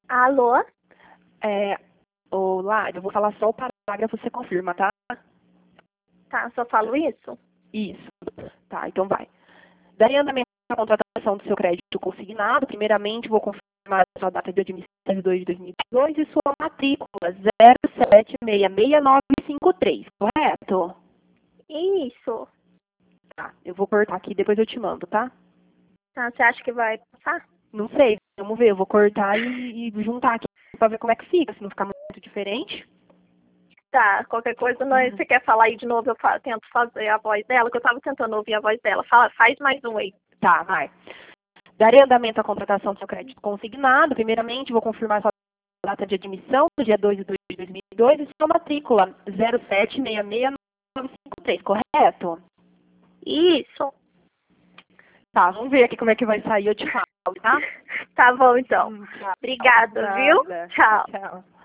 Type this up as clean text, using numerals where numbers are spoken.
Alô? Olá, eu vou falar só o parágrafo, você confirma, tá? Tá, só falo isso? Isso. Tá, então vai. Darei andamento à contratação do seu crédito consignado. Primeiramente, vou confirmar a sua data de admissão de 2 de 2022 e sua matrícula 0766953, correto? Isso. Tá, eu vou cortar aqui, depois eu te mando, tá? Tá, você acha que vai passar? Não sei, vamos ver, eu vou cortar e juntar aqui pra ver como é que fica, se não ficar muito diferente. Tá, qualquer coisa, você quer falar aí de novo, tento fazer a voz dela, que eu tava tentando ouvir a voz dela. Faz mais um aí. Tá, vai. Darei andamento à contratação do seu crédito consignado. Primeiramente, vou confirmar sua data de admissão, no dia 2 de 2 de 2002, e sua matrícula 0766953, correto? Isso. Tá, vamos ver aqui como é que vai sair, eu te falo, tá? Tá bom, então. Tchau. Obrigada, viu? Nada. Tchau. Tchau.